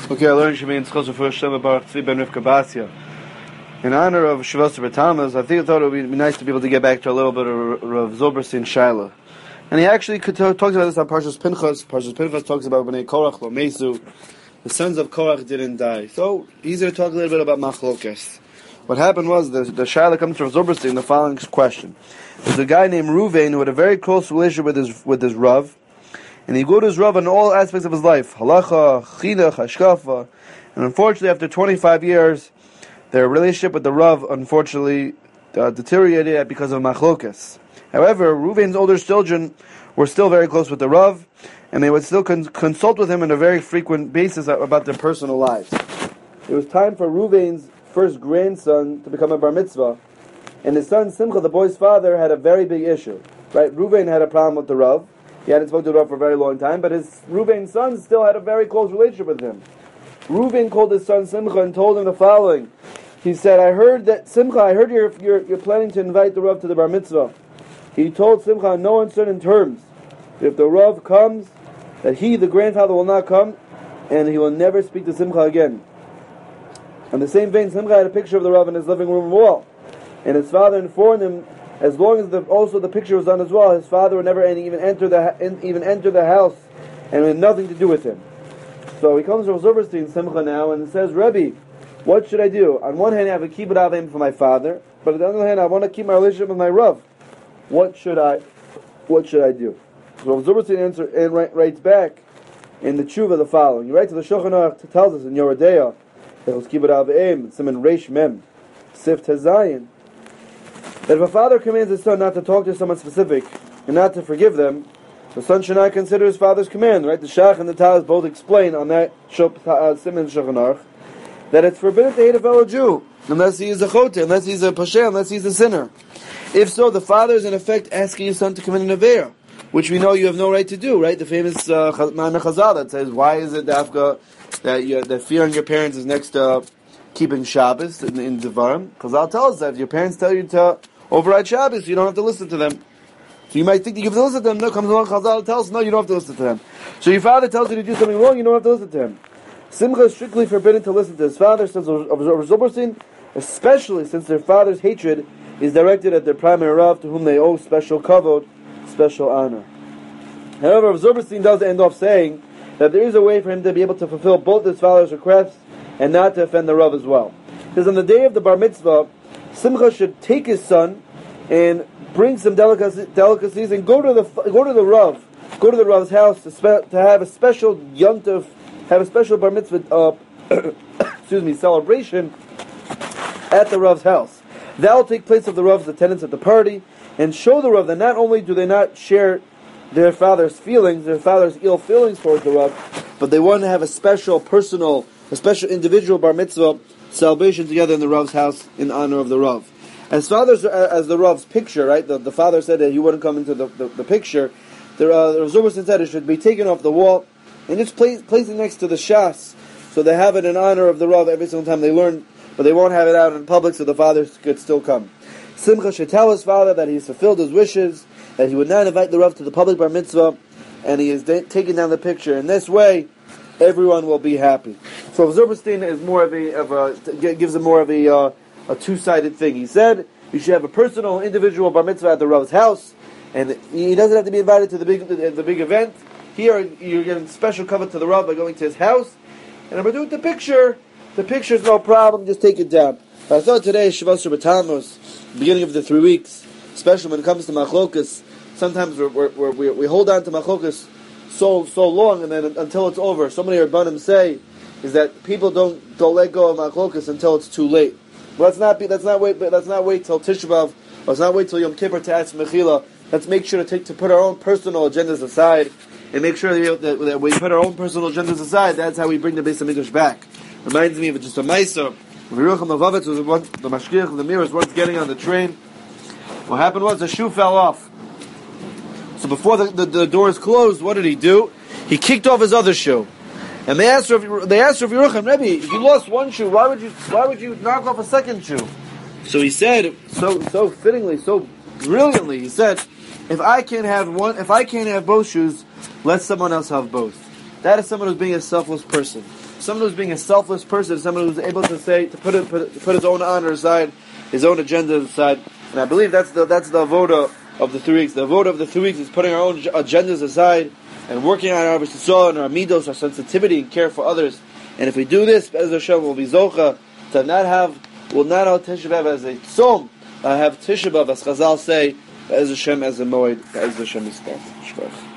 Okay, I learned Shemin Tzchos of Hashem Baruch Tzvi ben Rivka Basya. In honor of Shavuos B'Tammuz, I thought it would be nice to be able to get back to a little bit of Rav Zilberstein Shaila. And he actually talks about this on Parshas Pinchas. Parshas Pinchas talks about Bnei Korach Lo Mesu. The sons of Korach didn't die. So he's going to talk a little bit about Machlokes. What happened was the Shaila comes from Zilberstein. The following question: there's a guy named Ruvain who had a very close relationship with his Rav. And he go to his Rav in all aspects of his life. Halacha, Chinuch, Hashkafa. And unfortunately, after 25 years, their relationship with the Rav, unfortunately, deteriorated because of Machlokes. However, Ruvain's older children were still very close with the Rav, and they would still consult with him on a very frequent basis about their personal lives. It was time for Ruvain's first grandson to become a bar mitzvah, and his son Simcha, the boy's father, had a very big issue. Right? Ruvain had a problem with the Rav. He hadn't spoken to the Rav for a very long time, but his Ruvain's son still had a very close relationship with him. Ruvain called his son Simcha and told him the following. He said, I heard you're planning to invite the Rav to the bar mitzvah. He told Simcha in no uncertain terms that if the Rav comes, that he, the grandfather, will not come, and he will never speak to Simcha again. In the same vein, Simcha had a picture of the Rav in his living room wall, and his father informed him, as long as the picture was on as well, his father would never even enter the house, and had nothing to do with him. So he comes from Zilberstein, Simcha now, and says, Rebbe, what should I do? On one hand, I have a kibbud avim for my father, but on the other hand, I want to keep my relationship with my Rav. What should I do? So Zilberstein writes back in the tshuva the following. He writes to the Shulchan Aruch, tells us in Yoredeya, that it was kibbud avim, Siman Reish Mem, Sif Tezayin, that if a father commands his son not to talk to someone specific and not to forgive them, the son should not consider his father's command. Right? The Shach and the Taz both explain on that Siman Shulchan Aruch that it's forbidden to hate a fellow Jew unless he is a chote, unless he's a pasher, unless he's a sinner. If so, the father is in effect asking his son to commit an aveira, which we know you have no right to do. Right? The famous Ma'amer Chazal that says, why is it dafka that fearing your parents is next to keeping Shabbos in Devarim? Chazal tells us that if your parents tell you to override Shabbos, you don't have to listen to them. So you might think that you have to listen to them. No, comes along Chazal tells us, no, you don't have to listen to them. So your father tells you to do something wrong, you don't have to listen to him. Simcha is strictly forbidden to listen to his father, says Zilberstein, especially since their father's hatred is directed at their primary Rav, to whom they owe special kavod, special honor. However, Zilberstein does end off saying that there is a way for him to be able to fulfill both his father's requests and not to offend the Rav as well. Because on the day of the bar mitzvah, Simcha should take his son and bring some delicacies and go to the Rav's house to have a special yontif, have a special bar mitzvah celebration at the Rav's house. That will take place of the Rav's attendance at the party and show the Rav that not only do they not share their father's ill feelings towards the Rav, but they want to have a special individual bar mitzvah celebration together in the Rav's house in honor of the Rav. As the Rav's picture, right? The father said that he wouldn't come into the picture. The Zilberstein said it should be taken off the wall and just place it next to the Shas, so they have it in honor of the Rav every single time they learn, but they won't have it out in public, so the father could still come. Simcha should tell his father that he's fulfilled his wishes, that he would not invite the Rav to the public bar mitzvah, and he has taken down the picture. In this way, everyone will be happy. So Zilberstein is gives more of a two-sided thing. He said you should have a personal, individual bar mitzvah at the Rav's house, and he doesn't have to be invited to the big event. Here, you're getting special cover to the Rav by going to his house, and if we're doing the picture's no problem. Just take it down. But I thought today Shavuos B'Tammuz, beginning of the 3 weeks, especially when it comes to Machlokes, sometimes we hold on to Machlokes so long, and then until it's over. So many Rabbanim say is that people don't let go of Machlokes until it's too late. But let's not wait till Tisha B'Av. Let's not wait till Yom Kippur to ask Mechila. Let's make sure to put our own personal agendas aside, and make sure that we put our own personal agendas aside. That's how we bring the Beis Hamikdash back. Reminds me of just a Maisa. Yerucham Avavitz was the Mashgiach of the Mir was once getting on the train. What happened was the shoe fell off. So before the doors closed, what did he do? He kicked off his other shoe. And they asked Rav Yerucham, Rebbe, if you lost one shoe, why would you knock off a second shoe? So he said, so fittingly, so brilliantly, he said, if I can't have both shoes, let someone else have both. That is someone who's being a selfless person. someone who's being a selfless person, someone who's able to say, to put his own honor aside, his own agenda aside. And I believe that's the avoda of the 3 weeks. The avoda of the 3 weeks is putting our own agendas aside and working on our v'sisol and our midos, our sensitivity and care for others. And if we do this, Be'ez Hashem will be zocha to not have Tisha B'Av as a tzom, have Tisha B'Av, as Chazal say, Be'ez Hashem as a moed, Be'ez Hashem is